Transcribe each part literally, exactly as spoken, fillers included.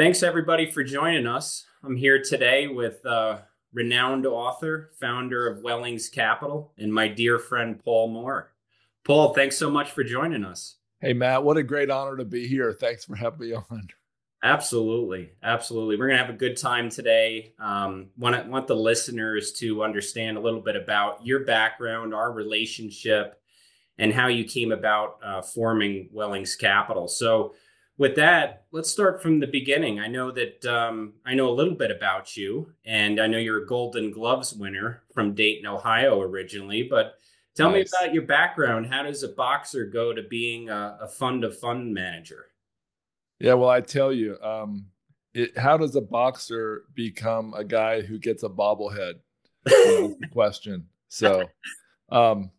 Thanks everybody for joining us. I'm here today with uh, renowned author, founder of Wellings Capital, and my dear friend Paul Moore. Paul, thanks so much for joining us. Hey, Matt, what a great honor to be here. Thanks for having me on. Absolutely, absolutely. We're gonna have a good time today. Um, want want the listeners to understand a little bit about your background, our relationship, and how you came about uh, forming Wellings Capital. So, with that, let's start from the beginning. I know that um, I know a little bit about you, and I know you're a Golden Gloves winner from Dayton, Ohio, originally. But tell me Nice. about your background. How does a boxer go to being a, a fund of fund manager? Yeah, well, I tell you, um, it, how does a boxer become a guy who gets a bobblehead? You know, is the question. So, um,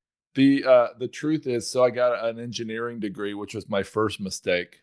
the uh, the truth is, so I got an engineering degree, which was my first mistake,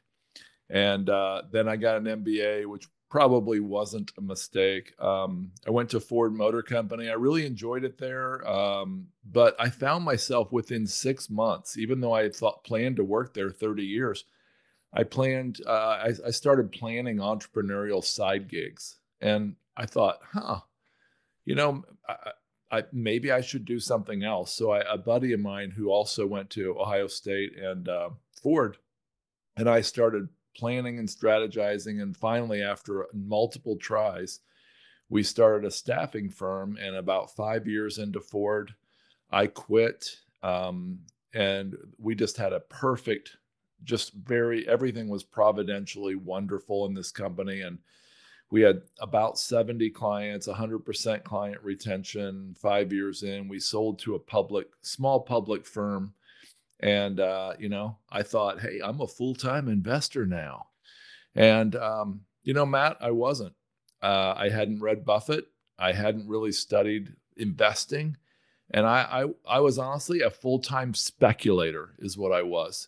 and uh, then I got an M B A, which probably wasn't a mistake. Um, I went to Ford Motor Company. I really enjoyed it there, um, but I found myself within six months, even though I thought planned to work there thirty years. I planned. Uh, I, I started planning entrepreneurial side gigs, and I thought, huh, you know, I, I, maybe I should do something else. So I, a buddy of mine who also went to Ohio State and uh, Ford, and I started planning and strategizing. And finally, after multiple tries, we started a staffing firm. And about five years into Ford, I quit. Um, and we just had a perfect, just very, everything was providentially wonderful in this company. And we had about seventy clients, one hundred percent client retention. Five years in, we sold to a public, small public firm. And, uh, you know, I thought, hey, I'm a full time investor now. And, um, you know, Matt, I wasn't. Uh, I hadn't read Buffett. I hadn't really studied investing. And I, I, I was honestly a full time speculator, is what I was.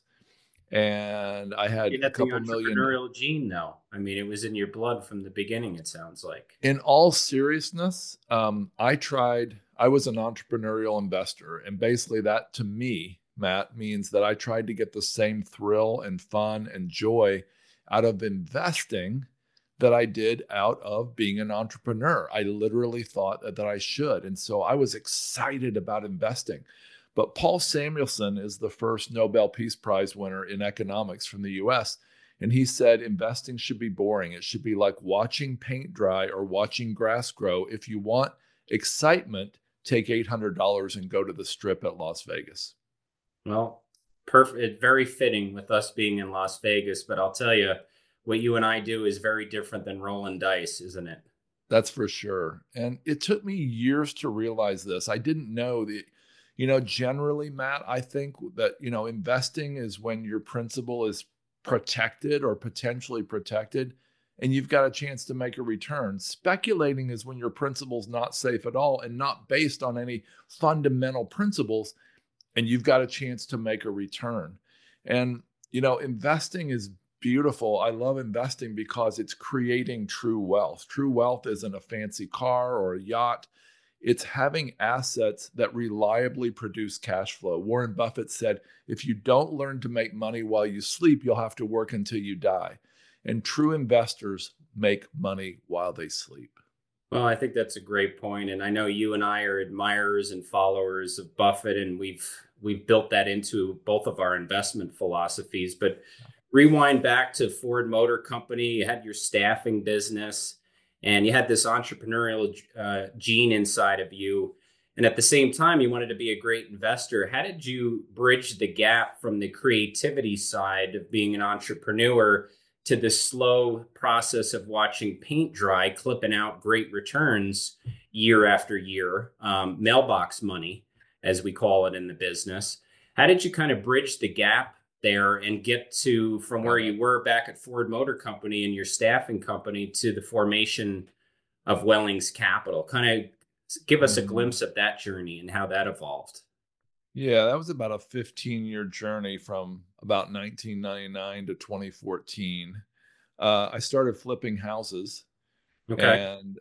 And I had You a had the couple million. entrepreneurial gene, though. I mean, it was in your blood from the beginning, it sounds like. In all seriousness, um, I tried, I was an entrepreneurial investor. And basically, that to me, Matt, means that I tried to get the same thrill and fun and joy out of investing that I did out of being an entrepreneur. I literally thought that, that I should. And so I was excited about investing. But Paul Samuelson is the first Nobel Peace Prize winner in economics from the U S. And he said investing should be boring. It should be like watching paint dry or watching grass grow. If you want excitement, take eight hundred dollars and go to the strip at Las Vegas. Well, perfect. Very fitting with us being in Las Vegas, but I'll tell you, what you and I do is very different than rolling dice, isn't it? That's for sure. And it took me years to realize this. I didn't know that, you know, generally, Matt, I think that, you know, investing is when your principal is protected or potentially protected and you've got a chance to make a return. Speculating is when your principal's not safe at all and not based on any fundamental principles and you've got a chance to make a return. And, you know, investing is beautiful. I love investing because it's creating true wealth. True wealth isn't a fancy car or a yacht. It's having assets that reliably produce cash flow. Warren Buffett said, if you don't learn to make money while you sleep, you'll have to work until you die. And true investors make money while they sleep. Well, I think that's a great point, and I know you and I are admirers and followers of Buffett, and we've we've built that into both of our investment philosophies. But rewind back to Ford Motor Company, you had your staffing business, and you had this entrepreneurial uh, gene inside of you. And at the same time, you wanted to be a great investor. How did you bridge the gap from the creativity side of being an entrepreneur to the slow process of watching paint dry, clipping out great returns year after year, um, mailbox money, as we call it in the business? How did you kind of bridge the gap there and get to from where Yeah. you were back at Ford Motor Company and your staffing company to the formation of Wellings Capital? Kind of give us a Mm. glimpse of that journey and how that evolved. Yeah, that was about a fifteen year journey from about nineteen ninety-nine to twenty fourteen. Uh, I started flipping houses Okay. and,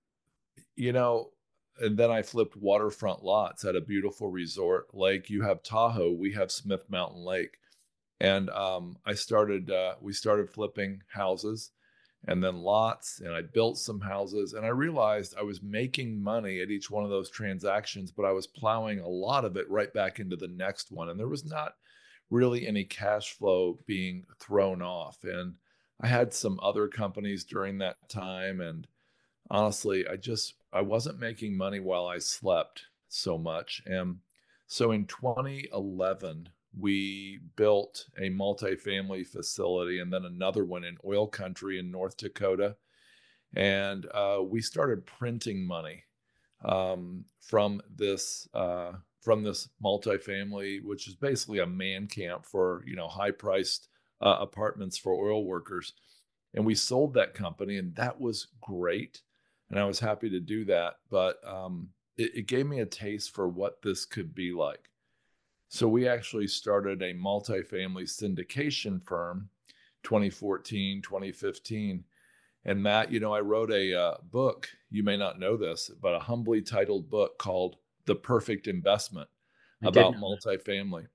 you know, and then I flipped waterfront lots at a beautiful resort lake. You have Tahoe, we have Smith Mountain Lake. And um, I started, uh, we started flipping houses. and then lots, and I built some houses, and I realized I was making money at each one of those transactions, but I was plowing a lot of it right back into the next one, and there was not really any cash flow being thrown off. And I had some other companies during that time, and honestly, I just I wasn't making money while I slept so much. And so in twenty eleven, we built a multifamily facility and then another one in oil country in North Dakota. And uh, we started printing money um, from this uh, from this multifamily, which is basically a man camp for you know high priced uh, apartments for oil workers. And we sold that company, and that was great. And I was happy to do that, but um, it, it gave me a taste for what this could be like. So we actually started a multifamily syndication firm twenty fourteen, twenty fifteen. And Matt, you know, I wrote a uh, book. You may not know this, but a humbly titled book called The Perfect Investment I did about know that. multifamily.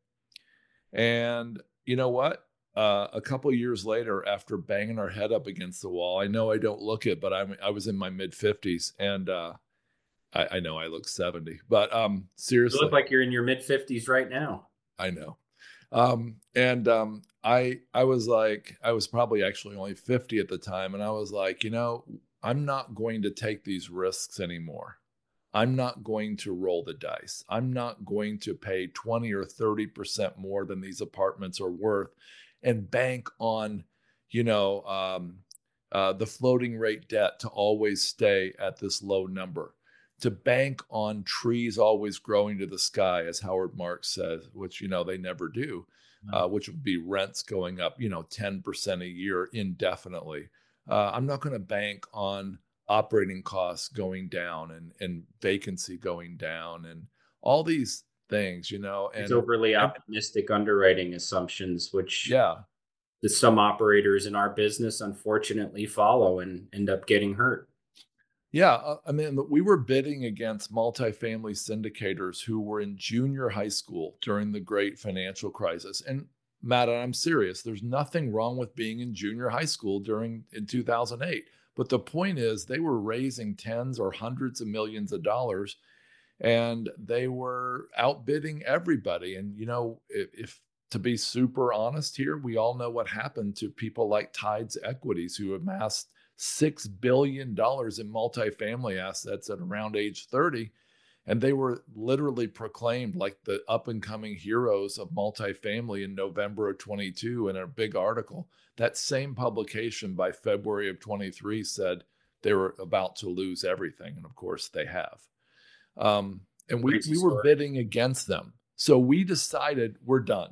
And you know what? Uh, a couple years later, after banging our head up against the wall, I know I don't look it, but I'm, I was in my mid fifties, and uh, I, I know I look seventy, but um, You look seriously, like you're in your mid fifties right now. I know. Um, and um, I I was like, I was probably actually only fifty at the time, and I was like, you know, I'm not going to take these risks anymore. I'm not going to roll the dice. I'm not going to pay twenty or thirty percent more than these apartments are worth and bank on, you know, um, uh, the floating rate debt to always stay at this low number, to bank on trees always growing to the sky, as Howard Marks says, which, you know, they never do, uh, which would be rents going up, you know, ten percent a year indefinitely. Uh, I'm not going to bank on operating costs going down and, and vacancy going down and all these things, you know, It's and, overly and optimistic underwriting assumptions, which yeah, some operators in our business unfortunately follow and end up getting hurt. yeah. uh, I mean, we were bidding against multifamily syndicators who were in junior high school during the great financial crisis. And Matt, I'm serious. There's nothing wrong with being in junior high school during in two thousand eight. But the point is, they were raising tens or hundreds of millions of dollars, and they were outbidding everybody. And you know, if, if to be super honest here, we all know what happened to people like Tides Equities, who amassed six billion dollars in multifamily assets at around age thirty. And they were literally proclaimed like the up and coming heroes of multifamily in November of twenty-two in a big article. That same publication by February of twenty-three said they were about to lose everything. And of course, they have. Um, and we, Crazy we were story. bidding against them. So we decided we're done.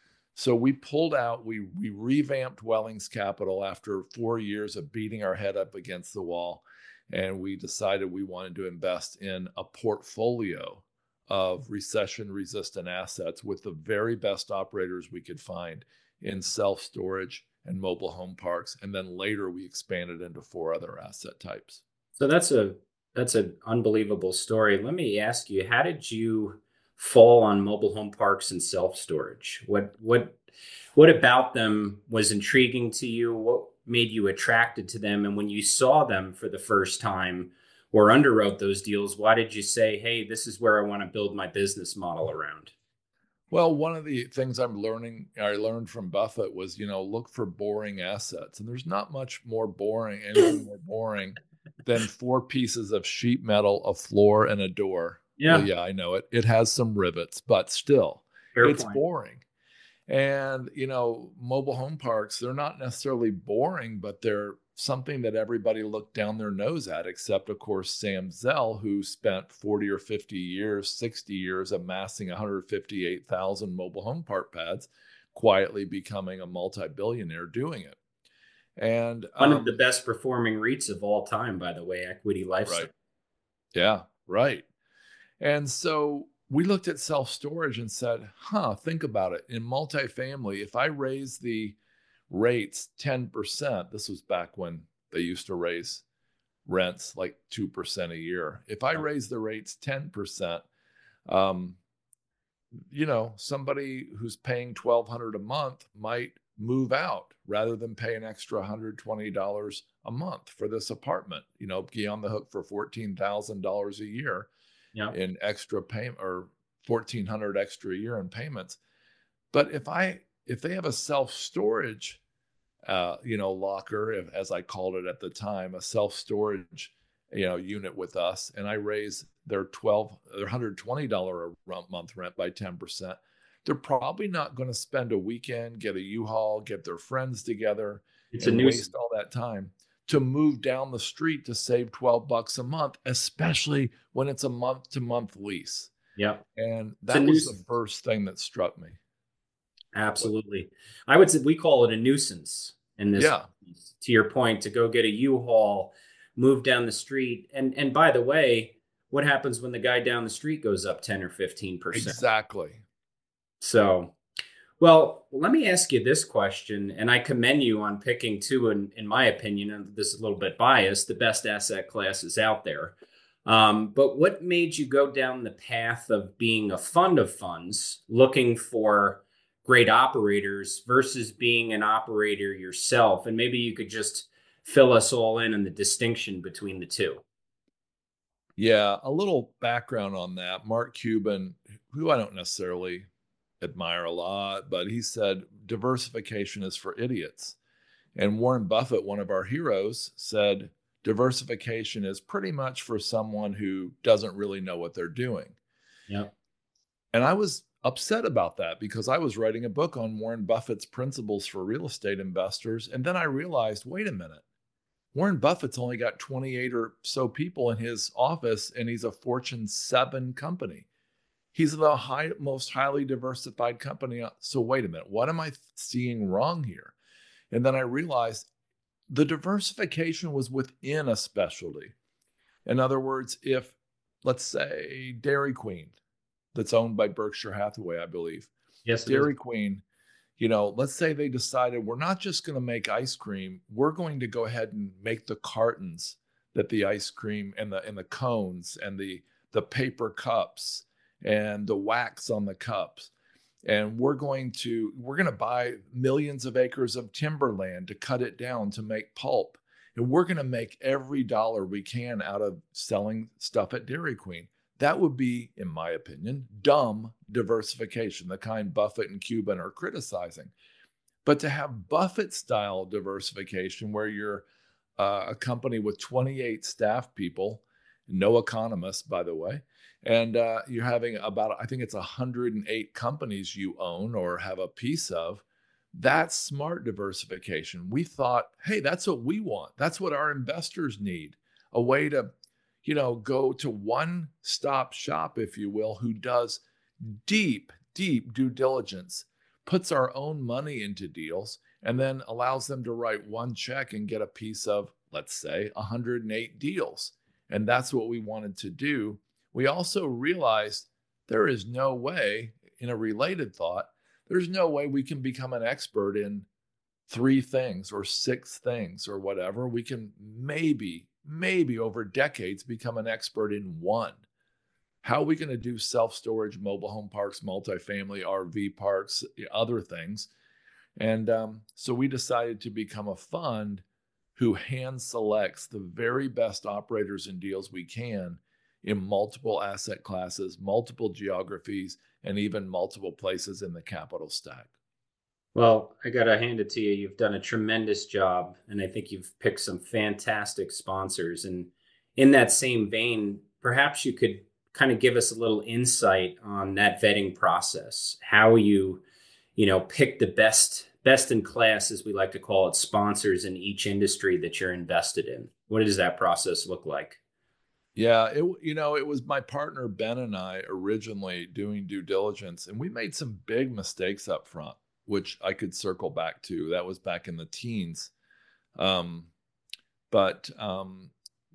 So we pulled out, we, we revamped Wellings Capital after four years of beating our head up against the wall. And we decided we wanted to invest in a portfolio of recession resistant assets with the very best operators we could find in self storage and mobile home parks. And then later we expanded into four other asset types. So that's a that's an unbelievable story. Let me ask you, how did you fall on mobile home parks and self-storage? What what what about them was intriguing to you? What made you attracted to them? And when you saw them for the first time or underwrote those deals, why did you say, "Hey, this is where I want to build my business model around"? Well, one of the things I'm learning, I learned from Buffett was, you know, look for boring assets. And there's not much more boring, anything more boring than four pieces of sheet metal, a floor, and a door. Well, Yeah, yeah, I know it. It has some rivets, but still, fair it's point. boring. And, you know, mobile home parks, they're not necessarily boring, but they're something that everybody looked down their nose at, except, of course, Sam Zell, who spent forty or fifty years, sixty years amassing one hundred fifty-eight thousand mobile home park pads, quietly becoming a multi billionaire doing it. And, One of the um, best performing REITs of all time, by the way, Equity Lifestyle. right. Yeah, right. And so we looked at self storage and said, huh, think about it. In multifamily, if I raise the rates ten percent, this was back when they used to raise rents like two percent a year. If I raise the rates ten percent, um, you know, somebody who's paying twelve hundred dollars a month might move out rather than pay an extra one hundred twenty dollars a month for this apartment, you know, be on the hook for fourteen thousand dollars a year Yeah. in extra payment, or fourteen hundred extra a year in payments. But if I, if they have a self-storage, uh, you know, locker, if, as I called it at the time, a self-storage, you know, unit with us, and I raise their twelve, their one hundred twenty dollars a month rent by ten percent, they're probably not going to spend a weekend, get a U-Haul, get their friends together, It's a and nuisance. waste all that time to move down the street to save twelve bucks a month, especially when it's a month to month lease. Yeah. And It's a that was the nuisance. first thing that struck me. Absolutely. I would say we call it a nuisance in this, Yeah, to your point, to go get a U-Haul, move down the street. And and by the way, what happens when the guy down the street goes up ten or fifteen percent? exactly. So, well, let me ask you this question, and I commend you on picking two, in, in my opinion, and this is a little bit biased, the best asset classes out there. Um, but what made you go down the path of being a fund of funds, looking for great operators versus being an operator yourself? And maybe you could just fill us all in on the distinction between the two. Yeah, a little background on that. Mark Cuban, who I don't necessarily admire a lot, but he said diversification is for idiots. And Warren Buffett, one of our heroes, said diversification is pretty much for someone who doesn't really know what they're doing. Yeah. And I was upset about that because I was writing a book on Warren Buffett's principles for real estate investors. And then I realized, wait a minute, Warren Buffett's only got twenty-eight or so people in his office, and he's a Fortune seven company. He's the high, most highly diversified company. So wait a minute, what am I seeing wrong here? And then I realized the diversification was within a specialty. In other words, if, let's say, Dairy Queen, that's owned by Berkshire Hathaway, I believe, Yes, it is. Dairy Queen, you know, let's say they decided we're not just going to make ice cream, we're going to go ahead and make the cartons that the ice cream and the and the cones and the the paper cups and the wax on the cups. And we're going to we're going to buy millions of acres of timberland to cut it down to make pulp. And we're going to make every dollar we can out of selling stuff at Dairy Queen. That would be, in my opinion, dumb diversification, the kind Buffett and Cuban are criticizing. But to have Buffett style diversification, where you're uh, a company with twenty-eight staff people, no economists, by the way, and uh, you're having about, I think it's one hundred eight companies you own or have a piece of, that's smart diversification. We thought, hey, that's what we want. That's what our investors need, a way to, you know, go to one stop shop, if you will, who does deep, deep due diligence, puts our own money into deals, and then allows them to write one check and get a piece of, let's say, one hundred eight deals. And that's what we wanted to do. We also realized there is no way, in a related thought, there's no way we can become an expert in three things or six things or whatever. We can maybe, maybe over decades become an expert in one. How are we going to do self-storage, mobile home parks, multifamily, R V parks, other things? And um, so we decided to become a fund who hand selects the very best operators and deals we can in multiple asset classes, multiple geographies, and even multiple places in the capital stack. Well, I got to hand it to you. You've done a tremendous job, and I think you've picked some fantastic sponsors. And in that same vein, perhaps you could kind of give us a little insight on that vetting process, how you, you know, pick the best, best in class, as we like to call it, sponsors in each industry that you're invested in. What does that process look like? Yeah, it you know, it was my partner Ben and I originally doing due diligence, and we made some big mistakes up front, which I could circle back to. That was back in the teens. Um, but um,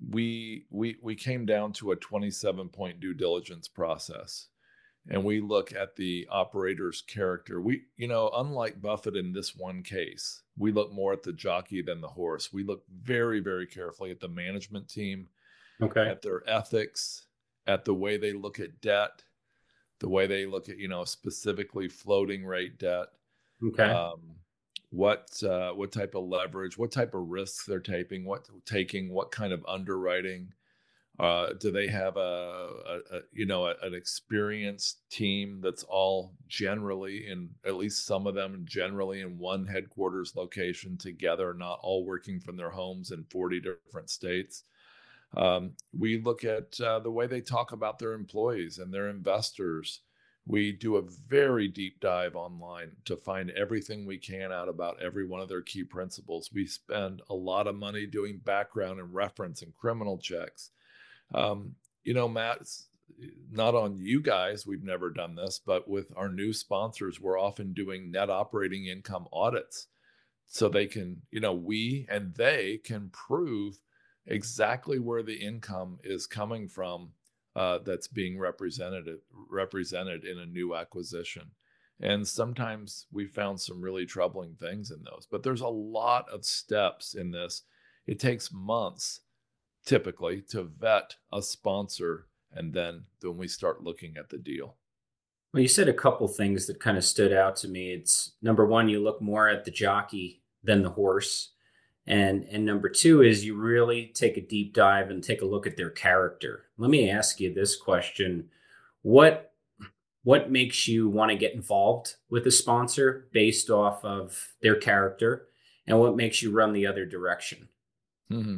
we we we came down to a twenty-seven point due diligence process, and we look at the operator's character. We, you know, unlike Buffett in this one case, we look more at the jockey than the horse. We look very, very carefully at the management team, Okay. at their ethics, at the way they look at debt, the way they look at, you know, specifically floating rate debt. Okay. Um, what uh, what type of leverage, what type of risks they're taking, what taking, what kind of underwriting. Uh, do they have a, a, a you know a, an experienced team that's all generally in, at least some of them generally in one headquarters location together, not all working from their homes in forty different states? Um, we look at uh, the way they talk about their employees and their investors. We do a very deep dive online to find everything we can out about every one of their key principles. We spend a lot of money doing background and reference and criminal checks. Um, you know, Matt, it's not on you guys. We've never done this, but with our new sponsors, we're often doing net operating income audits so they can, you know, we and they can prove exactly where the income is coming from uh, that's being represented represented in a new acquisition. And sometimes we found some really troubling things in those, but there's a lot of steps in this. It takes months typically to vet a sponsor, and then then we start looking at the deal. Well, you said a couple things that kind of stood out to me. It's number one, you look more at the jockey than the horse. And and number two is you really take a deep dive and take a look at their character. Let me ask you this question. What what makes you want to get involved with a sponsor based off of their character? And what makes you run the other direction? Mm-hmm.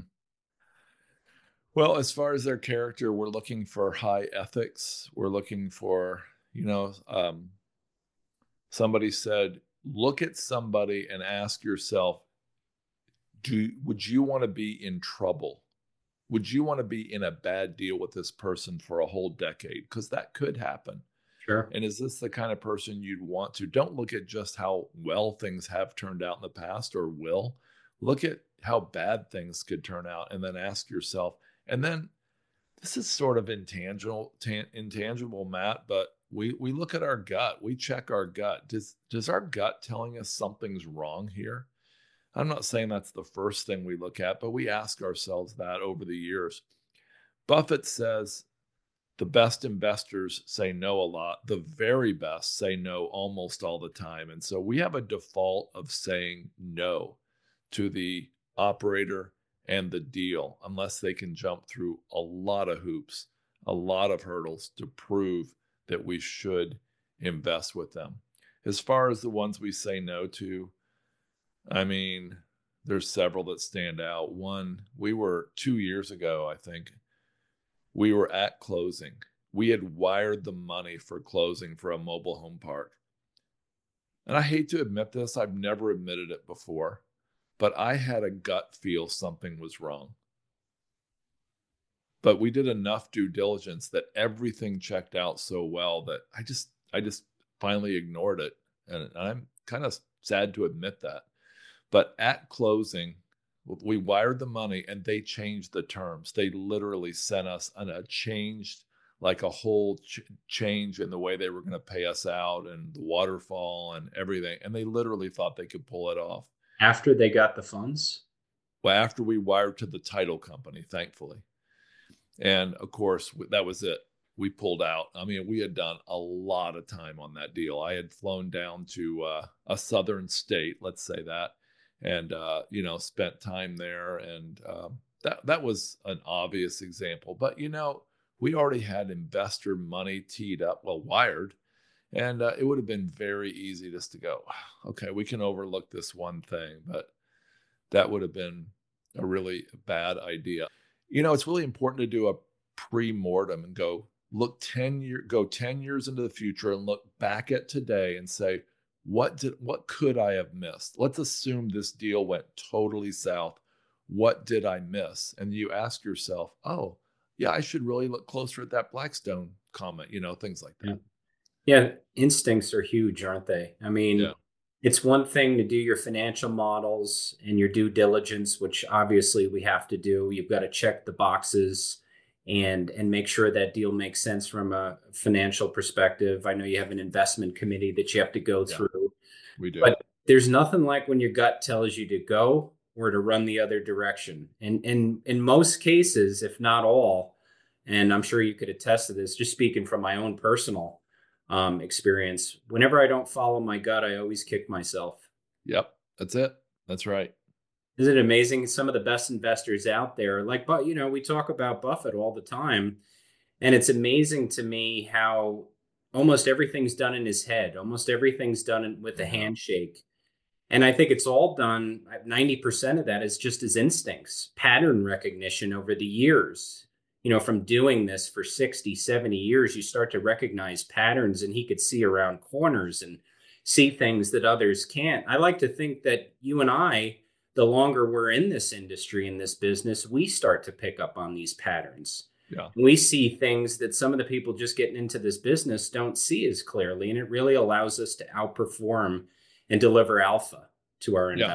Well, as far as their character, we're looking for high ethics. We're looking for, you know, um, somebody said, look at somebody and ask yourself, do would you want to be in trouble? Would you want to be in a bad deal with this person for a whole decade? Because that could happen. Sure. And is this the kind of person you'd want to? Don't look at just how well things have turned out in the past or will. Look at how bad things could turn out and then ask yourself. And then this is sort of intangible, tan, intangible, Matt, but we, we look at our gut. We check our gut. Does, does our gut telling us something's wrong here? I'm not saying that's the first thing we look at, but we ask ourselves that over the years. Buffett says the best investors say no a lot. The very best say no almost all the time. And so we have a default of saying no to the operator and the deal unless they can jump through a lot of hoops, a lot of hurdles to prove that we should invest with them. As far as the ones we say no to, I mean, there's several that stand out. One, we were two years ago, I think, we were at closing. We had wired the money for closing for a mobile home park. And I hate to admit this, I've never admitted it before, but I had a gut feel something was wrong. But we did enough due diligence that everything checked out so well that I just I just finally ignored it. And I'm kind of sad to admit that. But at closing, we wired the money and they changed the terms. They literally sent us an, a changed, like a whole ch- change in the way they were going to pay us out and the waterfall and everything. And they literally thought they could pull it off. After they got the funds? Well, after we wired to the title company, thankfully. And of course, that was it. We pulled out. I mean, we had done a lot of time on that deal. I had flown down to uh, a southern state, let's say that, and uh, you know, spent time there, and um, that that was an obvious example. But you know, we already had investor money teed up, well wired, and uh, it would have been very easy just to go, okay, we can overlook this one thing, but that would have been a really bad idea. You know, it's really important to do a pre-mortem and go look ten year, go ten years into the future and look back at today and say, What did what could I have missed? Let's assume this deal went totally south. What did I miss? And you ask yourself, oh, yeah, I should really look closer at that Blackstone comment, you know, things like that. Yeah, yeah, instincts are huge, aren't they? I mean, Yeah. It's one thing to do your financial models and your due diligence, which obviously we have to do. You've got to check the boxes and and make sure that deal makes sense from a financial perspective. I know you have an investment committee that you have to go Yeah, through. we do. But there's nothing like when your gut tells you to go or to run the other direction. And and in most cases, if not all, and I'm sure you could attest to this, just speaking from my own personal um, experience, whenever I don't follow my gut, I always kick myself. Yep. That's it. That's right. Isn't it amazing? Some of the best investors out there, like, but you know, we talk about Buffett all the time, and it's amazing to me how almost everything's done in his head. Almost everything's done in, with a Yeah. handshake. And I think it's all done, ninety percent of that is just his instincts, pattern recognition over the years. You know, from doing this for sixty, seventy years, you start to recognize patterns, and he could see around corners and see things that others can't. I like to think that you and I, the longer we're in this industry, in this business, we start to pick up on these patterns. Yeah. We see things that some of the people just getting into this business don't see as clearly, and it really allows us to outperform and deliver alpha to our Yeah. investors.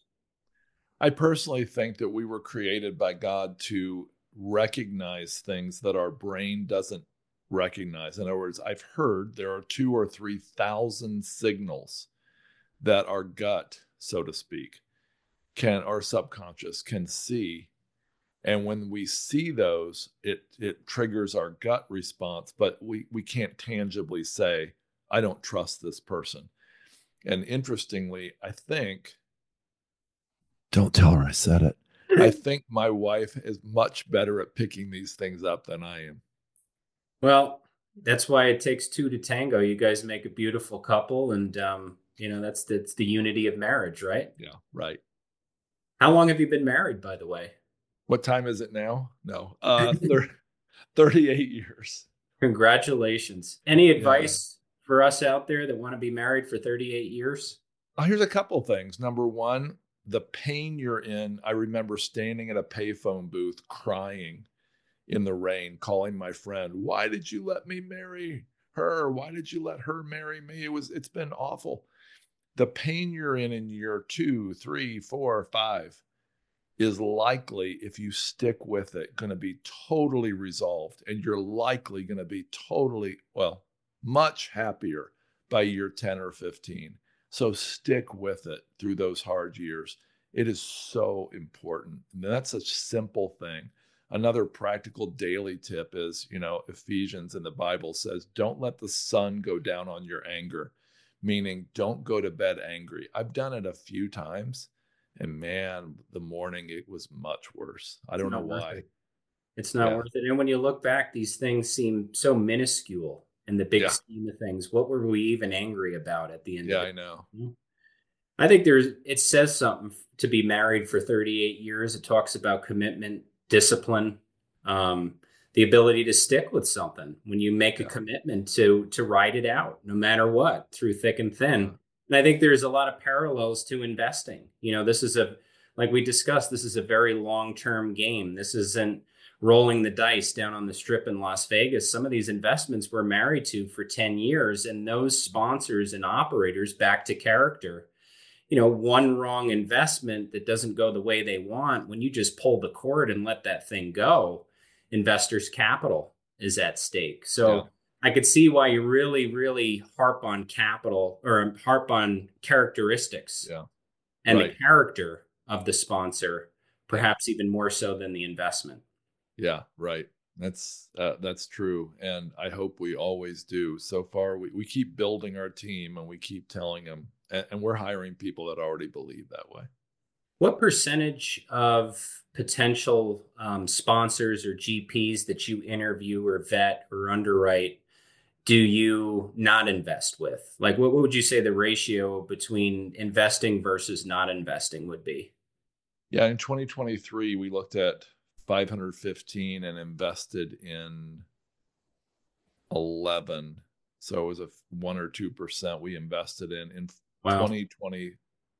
I personally think that we were created by God to recognize things that our brain doesn't recognize. In other words, I've heard there are two or three thousand signals that our gut, so to speak, can, our subconscious can see. And when we see those, it it triggers our gut response, but we we can't tangibly say, I don't trust this person. And interestingly, I think, don't tell her I said it. I think my wife is much better at picking these things up than I am. Well, that's why it takes two to tango. You guys make a beautiful couple, and um, you know that's that's the unity of marriage, right? Yeah, right. How long have you been married, by the way? What time is it now? No, uh, thirty-eight years. Congratulations. Any Yeah. advice for us out there that want to be married for thirty-eight years? Oh, here's a couple things. Number one, the pain you're in. I remember standing at a payphone booth crying in the rain, calling my friend, why did you let me marry her? Why did you let her marry me? It was, it's been awful. The pain you're in in year two, three, four, five is likely, if you stick with it, going to be totally resolved. And you're likely going to be totally, well, much happier by year ten or fifteen. So stick with it through those hard years. It is so important. And that's a simple thing. Another practical daily tip is, you know, Ephesians in the Bible says, don't let the sun go down on your anger, meaning don't go to bed angry. I've done it a few times, and man, the morning it was much worse. I don't know why. It's not Yeah. worth it. And when you look back, these things seem so minuscule in the big Yeah. scheme of things. What were we even angry about at the end Yeah, of it? I know. I think there's it says something to be married for thirty-eight years. It talks about commitment, discipline, um, the ability to stick with something when you make a Yeah. commitment to to ride it out, no matter what, through thick and thin. Yeah. And I think there's a lot of parallels to investing. You know, this is a like we discussed, this is a very long-term game. This isn't rolling the dice down on the strip in Las Vegas. Some of these investments we're married to for ten years, and those sponsors and operators back to character. You know, one wrong investment that doesn't go the way they want, when you just pull the cord and let that thing go, investors' capital is at stake. So Yeah. I could see why you really, really harp on capital or harp on characteristics Yeah. and Right. the character of the sponsor, Yeah. perhaps even more so than the investment. Yeah, right. That's uh, that's true, and I hope we always do. So far, we, we keep building our team, and we keep telling them, and, and we're hiring people that already believe that way. What percentage of potential um, sponsors or G Ps that you interview or vet or underwrite do you not invest with? Like, what, what would you say the ratio between investing versus not investing would be? Yeah, in twenty twenty-three, we looked at five hundred fifteen and invested in eleven. So it was a one or two percent we invested in. In Wow. twenty twenty-four,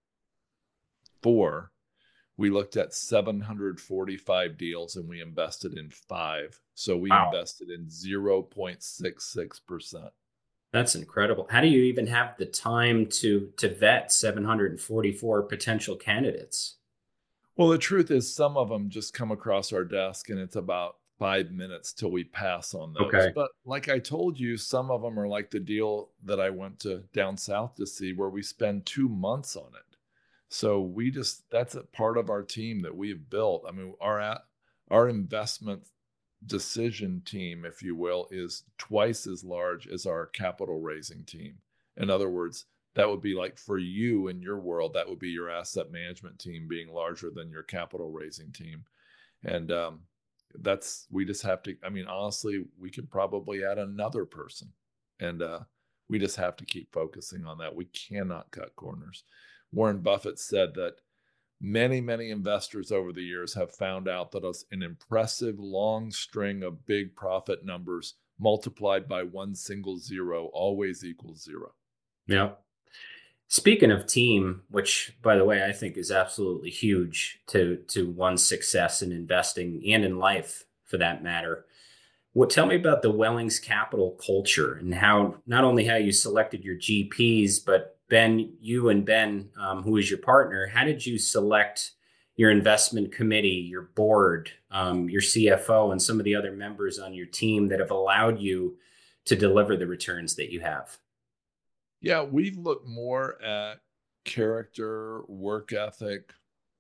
we looked at seven hundred forty-five deals and we invested in five. So we Wow. invested in zero point six six percent. That's incredible. How do you even have the time to to vet seven hundred forty-four potential candidates? Well, the truth is, some of them just come across our desk and it's about five minutes till we pass on those. Okay. But like I told you, some of them are like the deal that I went to down south to see where we spend two months on it. So we just, that's a part of our team that we've built. I mean, our, our investment decision team, if you will, is twice as large as our capital raising team. In other words, That would be like for you in your world, that would be your asset management team being larger than your capital raising team. And um, that's, we just have to, I mean, honestly, we could probably add another person. And uh, we just have to keep focusing on that. We cannot cut corners. Warren Buffett said that many, many investors over the years have found out that an impressive long string of big profit numbers multiplied by one single zero always equals zero. Yeah. Speaking of team, which by the way, I think is absolutely huge to to one's success in investing and in life for that matter. What tell me about the Wellings Capital culture and how not only how you selected your G Ps, but Ben, you and Ben, um, who is your partner, how did you select your investment committee, your board, um, your C F O, and some of the other members on your team that have allowed you to deliver the returns that you have? Yeah, we've looked more at character, work ethic,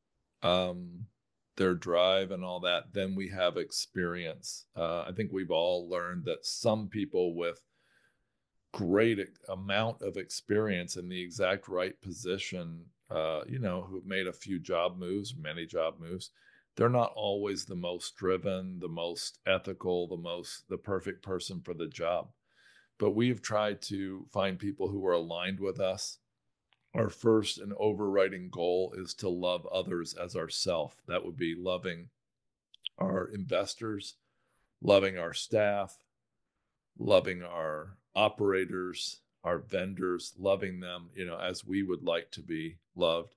um, their drive and all that than we have experience. Uh, I think we've all learned that some people with great amount of experience in the exact right position, uh, you know, who've made a few job moves, many job moves, they're not always the most driven, the most ethical, the most, the perfect person for the job. But we've tried to find people who are aligned with us. Our first and overriding goal is to love others as ourself. That would be loving our investors, loving our staff, loving our operators, our vendors, loving them, you know, as we would like to be loved.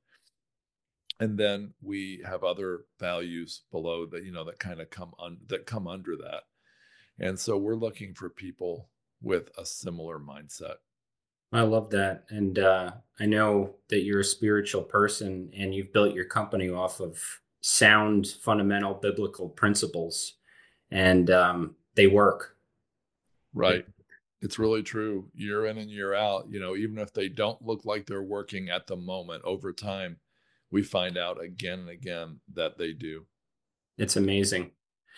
And then we have other values below that, you know, that kind of come on that come under that. And so we're looking for people with a similar mindset. I love that. And uh, I know that you're a spiritual person and you've built your company off of sound, fundamental biblical principles, and um, they work. They, Right. It's really true. Year in and year out, you know, even if they don't look like they're working at the moment, over time, we find out again and again that they do. it's amazing.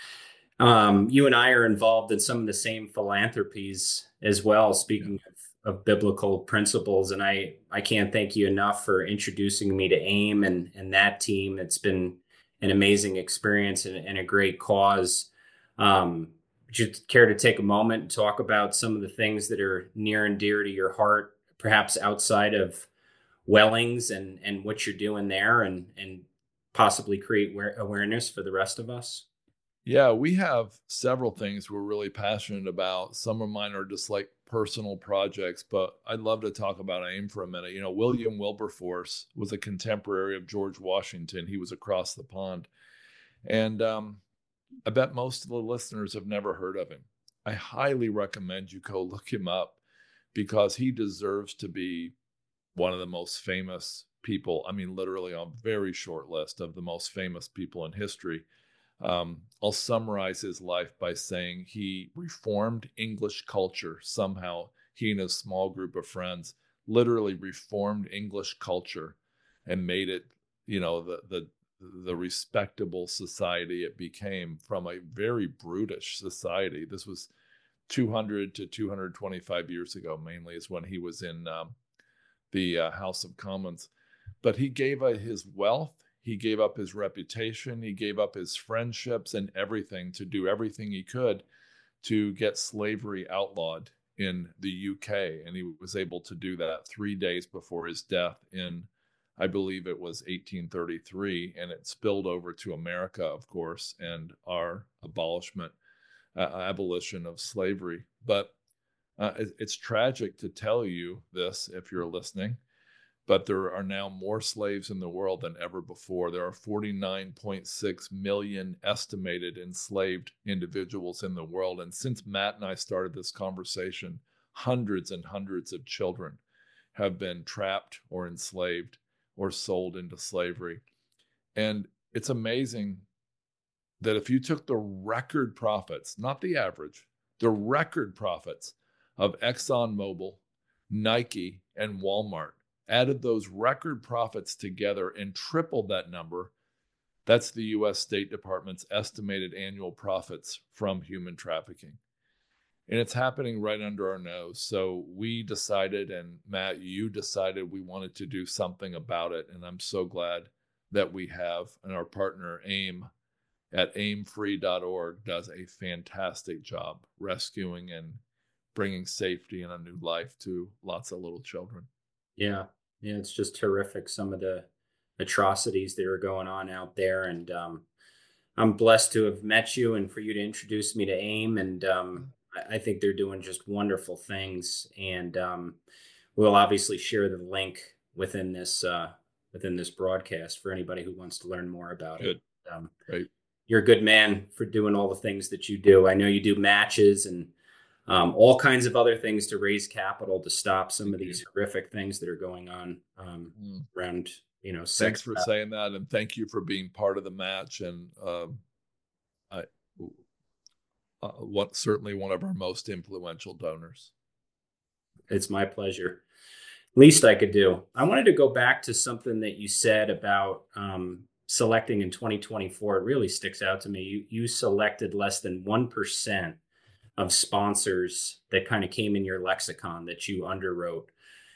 Um, you and I are involved in some of the same philanthropies as well, Yeah. speaking of, of biblical principles. And I, I can't thank you enough for introducing me to AIM and, and that team. It's been an amazing experience and, and a great cause. Um, would you care to take a moment and talk about some of the things that are near and dear to your heart, perhaps outside of Wellings and, and what you're doing there and, and possibly create awareness for the rest of us? Yeah, we have several things we're really passionate about. Some of mine are just like personal projects, but I'd love to talk about AIM for a minute. You know, William Wilberforce was a contemporary of George Washington. He was across the pond. And um, I bet most of the listeners have never heard of him. I highly recommend you go look him up because he deserves to be one of the most famous people. I mean, literally on a very short list of the most famous people in history. Um, I'll summarize his life by saying he reformed English culture somehow. He and his small group of friends literally reformed English culture and made it, you know, the the the respectable society it became from a very brutish society. This was two hundred to two hundred twenty-five years ago, mainly is when he was in um, the uh, House of Commons. But he gave uh, his wealth, he gave up his reputation, he gave up his friendships and everything to do everything he could to get slavery outlawed in the U K. And he was able to do that three days before his death in, I believe it was eighteen thirty-three. And it spilled over to America, of course, and our abolishment, uh, abolition of slavery. But uh, it, it's tragic to tell you this if you're listening, but there are now more slaves in the world than ever before. There are forty-nine point six million estimated enslaved individuals in the world. And since Matt and I started this conversation, hundreds and hundreds of children have been trapped or enslaved or sold into slavery. And it's amazing that if you took the record profits, not the average, the record profits of ExxonMobil, Nike, and Walmart, added those record profits together and tripled that number, that's the U S State Department's estimated annual profits from human trafficking. and it's happening right under our nose. So we decided, and Matt, you decided we wanted to do something about it. And I'm so glad that we have. And our partner, AIM, at aim free dot org, does a fantastic job rescuing and bringing safety and a new life to lots of little children. Yeah. Yeah. It's just terrific. Some of the atrocities that are going on out there. And um, I'm blessed to have met you and for you to introduce me to AIM. And um, I I think they're doing just wonderful things. And um, we'll obviously share the link within this uh, within this broadcast for anybody who wants to learn more about it. Good. Um, Great. you're a good man for doing all the things that you do. I know you do matches and um, all kinds of other things to raise capital to stop some Thank of these you. horrific things that are going on um, Mm. around, you know, Thanks sex. for saying that, and thank you for being part of the match. And um, I, uh, what certainly one of our most influential donors. It's my pleasure. Least I could do. I wanted to go back to something that you said about um, selecting in twenty twenty-four. It really sticks out to me. You you selected less than one percent of sponsors that kind of came in your lexicon that you underwrote.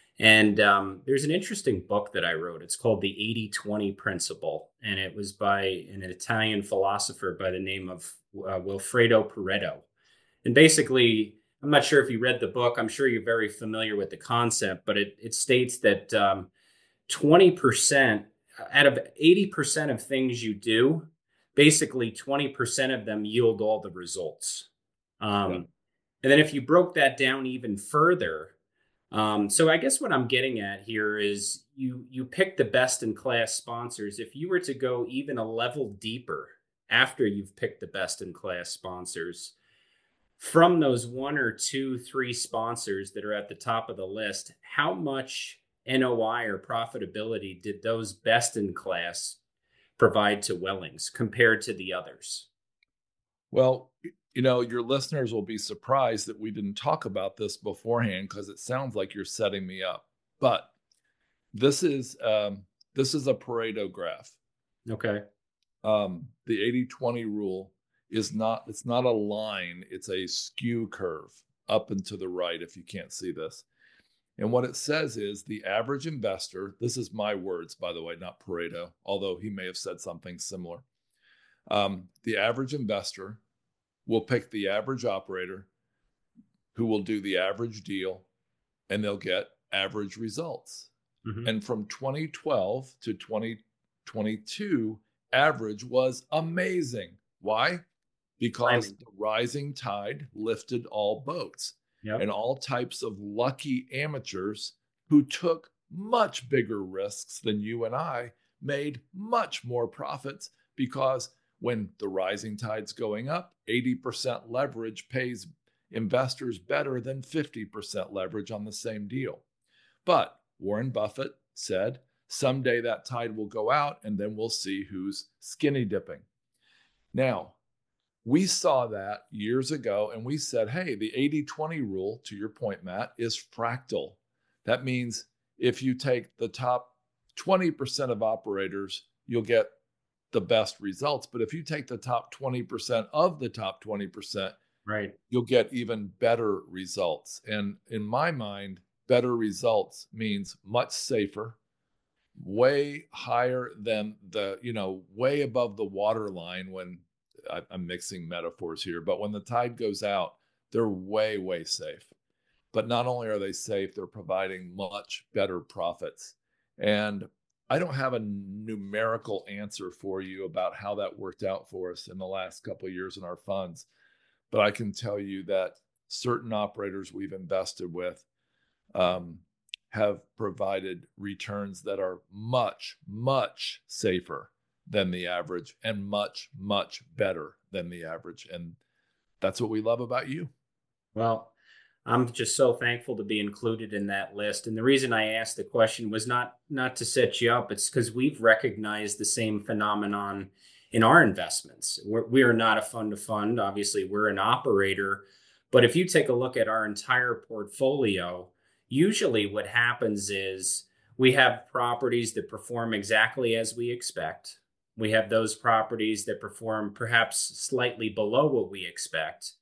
And um, there's an interesting book that I wrote. It's called The eighty twenty Principle. And it was by an Italian philosopher by the name of uh, Wilfredo Pareto. And basically, I'm not sure if you read the book. I'm sure you're very familiar with the concept, but it, it states that um, twenty percent out of eighty percent of things you do, basically twenty percent of them yield all the results. Um, Yeah. and then if you broke that down even further, um, so I guess what I'm getting at here is you you pick the best in class sponsors. If you were to go even a level deeper after you've picked the best in class sponsors, from those one or two, three sponsors that are at the top of the list, how much N O I or profitability did those best in class provide to Wellings compared to the others? Well, you know, your listeners will be surprised that we didn't talk about this beforehand because it sounds like you're setting me up. But this is um, this is a Pareto graph. Okay. Um, the eighty twenty rule is not, it's not a line, it's a skew curve up and to the right, if you can't see this. And what it says is the average investor, this is my words, by the way, not Pareto, although he may have said something similar. Um, the average investor will pick the average operator who will do the average deal, and they'll get average results. Mm-hmm. And from twenty twelve to twenty twenty-two, average was amazing. Why? Because Timing. the rising tide lifted all boats. Yep. And all types of lucky amateurs who took much bigger risks than you and I made much more profits, because when the rising tide's going up, eighty percent leverage pays investors better than fifty percent leverage on the same deal. But Warren Buffett said, someday that tide will go out and then we'll see who's skinny dipping. Now, we saw that years ago and we said, hey, the eighty twenty rule, to your point, Matt, is fractal. That means if you take the top twenty percent of operators, you'll get the best results. But if you take the top twenty percent of the top twenty percent, right, you'll get even better results. And in my mind, better results means much safer, way higher than the, you know, way above the water line when, I'm mixing metaphors here, but when the tide goes out, they're way, way safe. But not only are they safe, they're providing much better profits. And I don't have a numerical answer for you about how that worked out for us in the last couple of years in our funds. But I can tell you that certain operators we've invested with um, have provided returns that are much, much safer than the average and much, much better than the average. And that's what we love about you. Well, I'm just so thankful to be included in that list. And the reason I asked the question was not not to set you up. It's because we've recognized the same phenomenon in our investments. We're, we are not a fund to fund. Obviously, we're an operator. But if you take a look at our entire portfolio, usually what happens is we have properties that perform exactly as we expect. We have those properties that perform perhaps slightly below what we expect.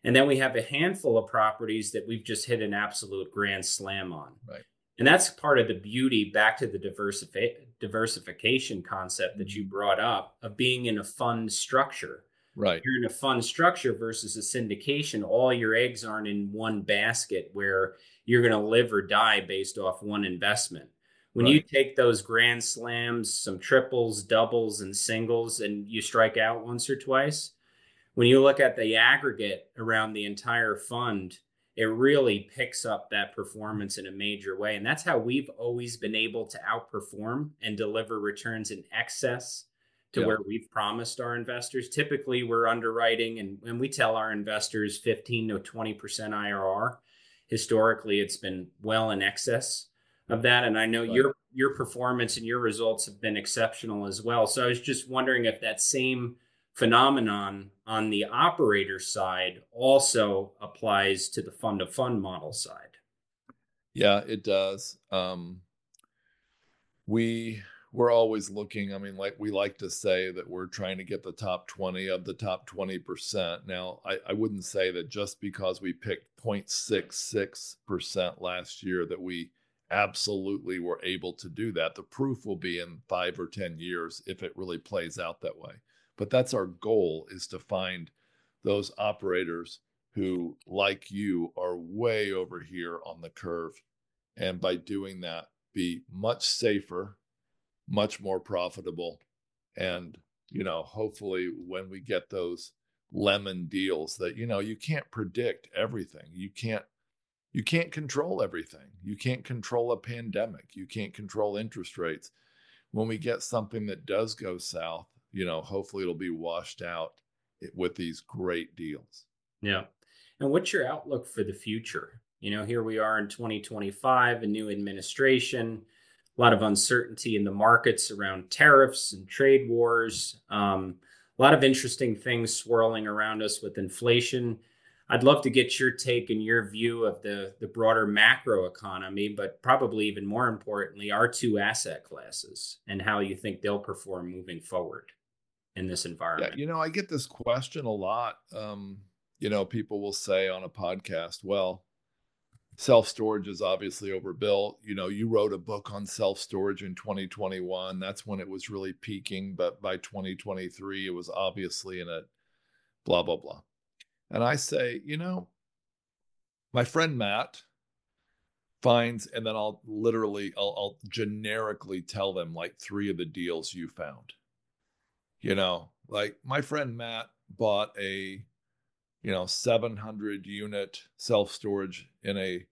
And then we have a handful of properties that we've just hit an absolute grand slam on. Right. And that's part of the beauty, back to the diversifi- diversification concept that you brought up, of being in a fund structure. Right. You're in a fund structure versus a syndication. All your eggs aren't in one basket where you're going to live or die based off one investment. When you Right. take those grand slams, some triples, doubles, and singles, and you strike out once or twice, when you look at the aggregate around the entire fund, it really picks up that performance in a major way. And that's how we've always been able to outperform and deliver returns in excess to Yeah. where we've promised our investors. Typically, we're underwriting, and, and we tell our investors fifteen to twenty percent I R R. Historically, it's been well in excess of that. And I know Right. your your performance and your results have been exceptional as well. So I was just wondering if that same phenomenon on the operator side also applies to the fund of fund model side. Yeah, it does. Um, we we're always looking. I mean, like we like to say that we're trying to get the top twenty of the top twenty percent. Now, I, I wouldn't say that just because we picked zero point six six percent last year that we absolutely were able to do that. The proof will be in five or ten years if it really plays out that way. But that's our goal, is to find those operators who, like you, are way over here on the curve. And by doing that, be much safer, much more profitable. And, you know, hopefully when we get those lemon deals that, you know, you can't predict everything. You can't, you can't control everything. You can't control a pandemic. You can't control interest rates. When we get something that does go south, you know, hopefully it'll be washed out with these great deals. Yeah. And what's your outlook for the future? You know, here we are in twenty twenty-five, a new administration, a lot of uncertainty in the markets around tariffs and trade wars, um, a lot of interesting things swirling around us with inflation. I'd love to get your take and your view of the, the broader macro economy, but probably even more importantly, our two asset classes and how you think they'll perform moving forward in this Yeah, environment. you know, I get this question a lot. Um, you know, people will say on a podcast, well, self-storage is obviously overbuilt. You know, you wrote a book on self-storage in twenty twenty-one. That's when it was really peaking. But by twenty twenty-three, it was obviously in a blah, blah, blah. And I say, you know, my friend Matt finds, and then I'll literally, I'll, I'll generically tell them like three of the deals you found. You know, like my friend Matt bought a, you know, seven hundred unit self-storage in a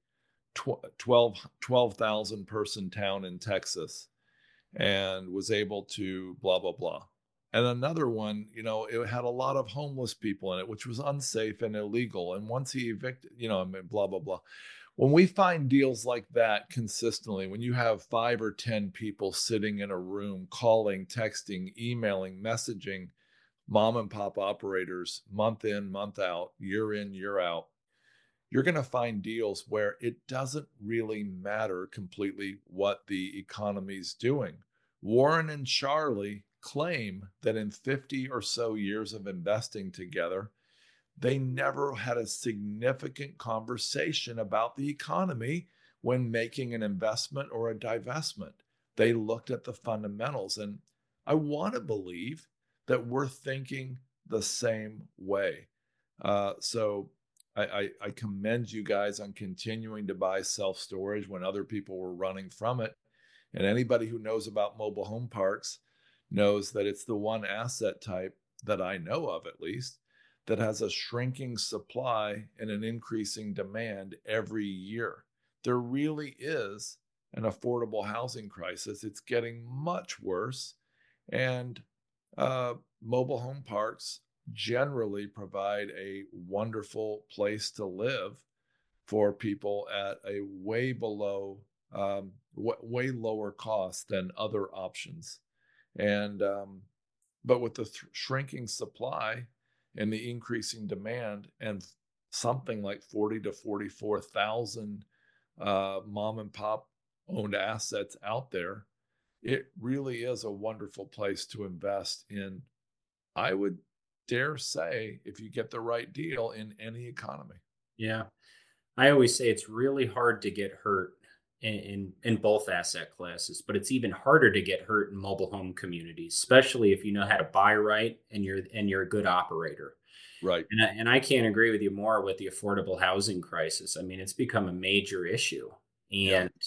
twelve thousand person town in Texas, and was able to blah, blah, blah. And another one, you know, it had a lot of homeless people in it, which was unsafe and illegal. And once he evicted, you know, I mean, blah, blah, blah. When we find deals like that consistently, when you have five or ten people sitting in a room, calling, texting, emailing, messaging, mom and pop operators, month in, month out, year in, year out, you're going to find deals where it doesn't really matter completely what the economy's doing. Warren and Charlie claim that in fifty or so years of investing together, they never had a significant conversation about the economy when making an investment or a divestment. They looked at the fundamentals. And I want to believe that we're thinking the same way. Uh, so I, I, I commend you guys on continuing to buy self-storage when other people were running from it. And anybody who knows about mobile home parks knows that it's the one asset type that I know of, at least, that has a shrinking supply and an increasing demand every year. There really is an affordable housing crisis. It's getting much worse. And uh, mobile home parks generally provide a wonderful place to live for people at a way below, um, w- way lower cost than other options. And, um, but with the th- shrinking supply and the increasing demand, and something like forty to forty-four thousand uh, mom and pop owned assets out there, it really is a wonderful place to invest in. I would dare say, if you get the right deal in any economy. Yeah. I always say it's really hard to get hurt in, in in both asset classes, but it's even harder to get hurt in mobile home communities, especially if you know how to buy right and you're and you're a good operator. Right. And I, and I can't agree with you more with the affordable housing crisis. I mean, it's become a major issue. Yeah. And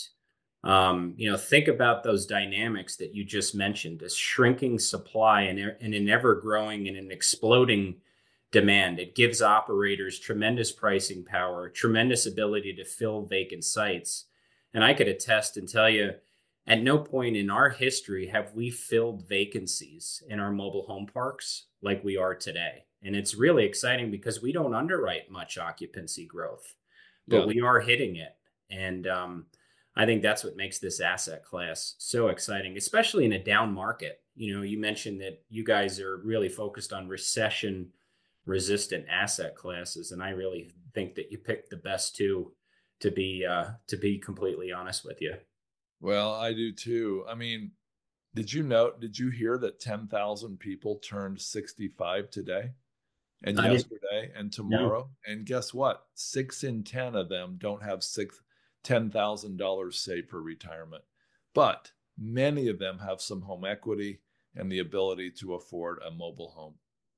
um, you know, think about those dynamics that you just mentioned: a shrinking supply and, e- and an ever growing and an exploding demand. It gives operators tremendous pricing power, tremendous ability to fill vacant sites. And I could attest and tell you, at no point in our history have we filled vacancies in our mobile home parks like we are today. And it's really exciting because we don't underwrite much occupancy growth, but Yeah. we are hitting it. And um, I think that's what makes this asset class so exciting, especially in a down market. You know, you mentioned that you guys are really focused on recession resistant asset classes, and I really think that you picked the best two, to be uh, to be completely honest with you. Well, I do too. I mean, did you know, did you hear that ten thousand people turned sixty-five today and I didn't yesterday and know. tomorrow? And guess what? Six in ten of them don't have six, ten thousand dollars saved for retirement. But many of them have some home equity and the ability to afford a mobile home.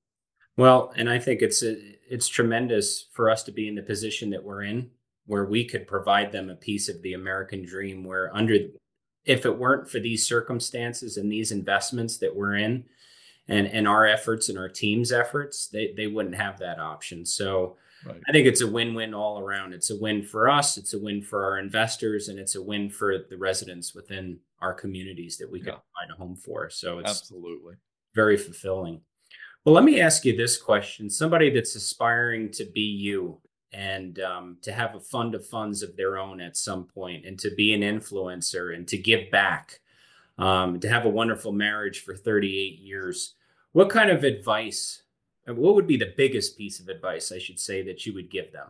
Well, and I think it's it's tremendous for us to be in the position that we're in, where we could provide them a piece of the American dream. Where under, if it weren't for these circumstances and these investments that we're in, and and our efforts and our team's efforts, they they wouldn't have that option. So Right. I think it's a win-win all around. It's a win for us, it's a win for our investors, and it's a win for the residents within our communities that we could Yeah, provide a home for. So it's absolutely. very fulfilling. Well, let me ask you this question. Somebody that's aspiring to be you and um, to have a fund of funds of their own at some point and to be an influencer and to give back, um, to have a wonderful marriage for thirty-eight years. What kind of advice, uh, what would be the biggest piece of advice, I should say, that you would give them?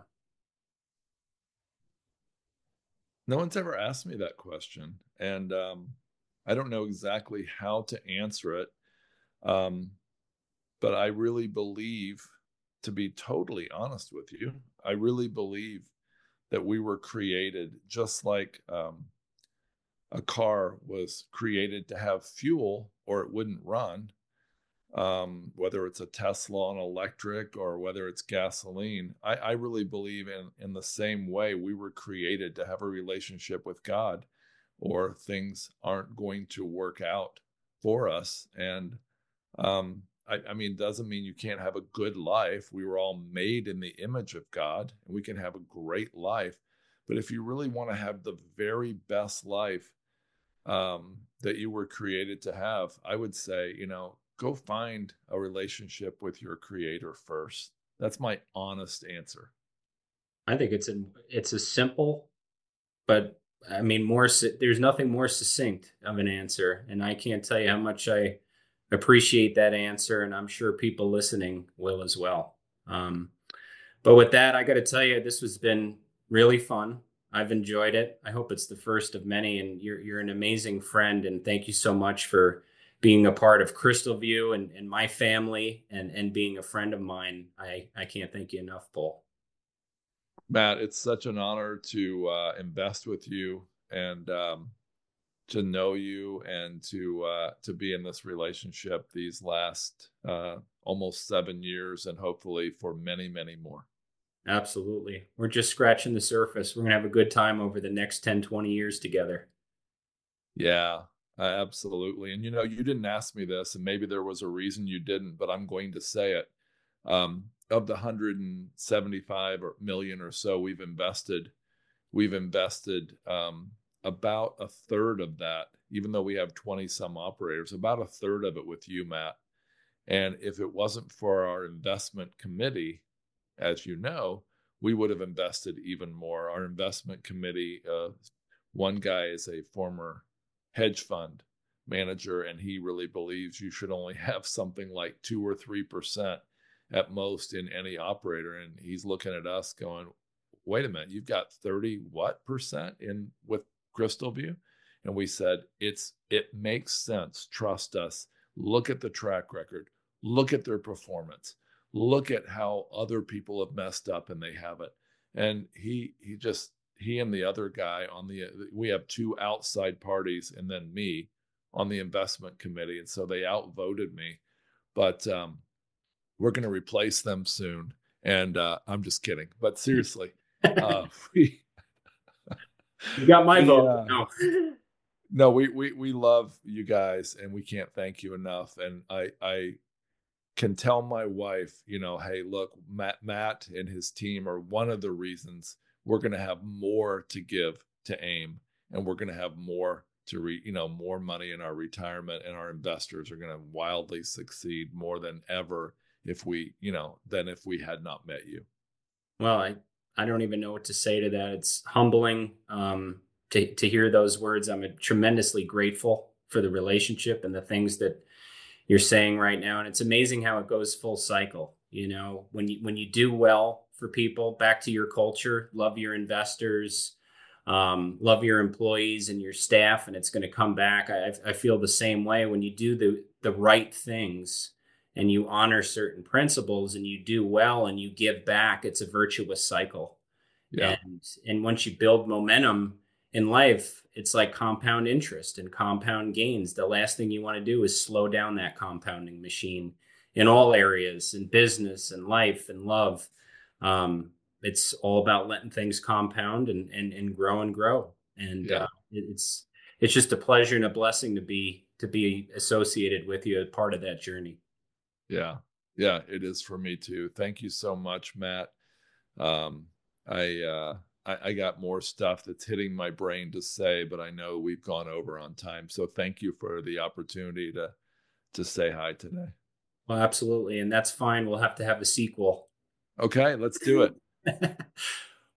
No one's ever asked me that question. And um, I don't know exactly how to answer it. Um, but I really believe, to be totally honest with you, I really believe that we were created just like um, a car was created to have fuel or it wouldn't run. Um, whether it's a Tesla on electric or whether it's gasoline, I, I really believe in in the same way we were created to have a relationship with God, or things aren't going to work out for us. And um, I, I mean, doesn't mean you can't have a good life. We were all made in the image of God, and we can have a great life. But if you really want to have the very best life um, that you were created to have, I would say, you know, go find a relationship with your creator first. That's my honest answer. I think it's a it's a simple, but I mean more. There's nothing more succinct of an answer, and I can't tell you how much I appreciate that answer, and I'm sure people listening will as well. Um, but with that, I got to tell you, this has been really fun. I've enjoyed it. I hope it's the first of many, and you're you're an amazing friend, and thank you so much for being a part of Crystal View and, and my family, and and being a friend of mine. I I can't thank you enough, Paul. Matt, it's such an honor to uh, invest with you and um, to know you and to uh, to be in this relationship these last uh, almost seven years and hopefully for many, many more. Absolutely. We're just scratching the surface. We're going to have a good time over the next ten, twenty years together. Yeah, uh, absolutely. And you know, you didn't ask me this, and maybe there was a reason you didn't, but I'm going to say it. Um, of the one hundred seventy-five or million or so we've invested, we've invested um, about a third of that, even though we have twenty some operators, about a third of it with you, Matt. And if it wasn't for our investment committee, as you know, we would have invested even more. Our investment committee, uh, one guy is a former hedge fund manager, and he really believes you should only have something like two or three percent at most in any operator. And he's looking at us going, wait a minute, you've got thirty what percent in with Crystal View? And we said, it's it makes sense. Trust us. Look at the track record. Look at their performance. look at how other people have messed up and they haven't. And he he just he and the other guy on the we have two outside parties and then me on the investment committee, and so they outvoted me. But um, we're going to replace them soon. And uh, I'm just kidding, but seriously, uh, we You got my we vote. uh, No. no we we we love you guys, and we can't thank you enough. And I I can tell my wife, you know, hey, look, Matt, Matt and his team are one of the reasons we're going to have more to give to AIM, and we're going to have more to re, you know, more money in our retirement, and our investors are going to wildly succeed more than ever if we, you know, than if we had not met you. Well, I, I don't even know what to say to that. It's humbling um, to, to hear those words. I'm tremendously grateful for the relationship and the things that you're saying right now. And it's amazing how it goes full cycle. You know, when you, when you do well for people, back to your culture, love your investors, um, love your employees and your staff, and it's going to come back. I, I feel the same way when you do the, the right things and you honor certain principles and you do well and you give back. It's a virtuous cycle. Yeah. And, and once you build momentum in life, it's like compound interest and compound gains. The last thing you want to do is slow down that compounding machine in all areas, in business and life and love. Um, it's all about letting things compound and, and, and grow and grow. And Yeah. uh, it, it's, it's just a pleasure and a blessing to be, to be associated with you as part of that journey. Yeah. Yeah. It is for me too. Thank you so much, Matt. Um, I, uh, I, I got more stuff that's hitting my brain to say, but I know we've gone over on time. So thank you for the opportunity to, to say hi today. Well, absolutely. And that's fine. We'll have to have a sequel. Okay, let's do it.